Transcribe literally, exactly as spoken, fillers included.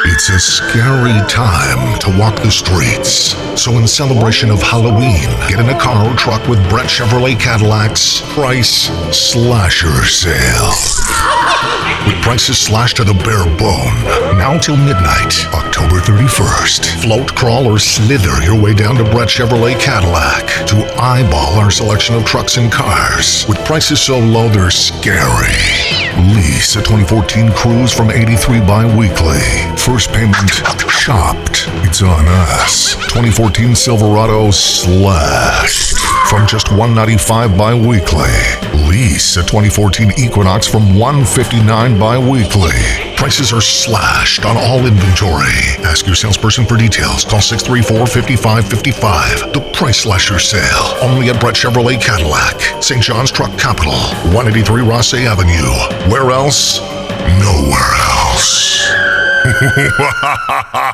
It's a scary time to walk the streets. So in celebration of Halloween, get in a car or truck with Brett Chevrolet Cadillac's Price Slasher Sale. With prices slashed to the bare bone. Now till midnight, October thirty-first. Float, crawl, or slither your way down to Brett Chevrolet Cadillac to eyeball our selection of trucks and cars. With prices so low they're scary. Lease a twenty fourteen Cruze from eighty-three bi-weekly. First payment chopped. It's on us. twenty fourteen Silverado slashed from just one ninety-five bi-weekly. Lease a twenty fourteen Equinox from one fifty-nine bi-weekly. Prices are slashed on all inventory. Ask your salesperson for details. Call six three four, five five five five. The Price Slasher Sale. Only at Brett Chevrolet Cadillac. Saint John's Truck Capital. one eighty-three Rossay Avenue. Where else? Nowhere else.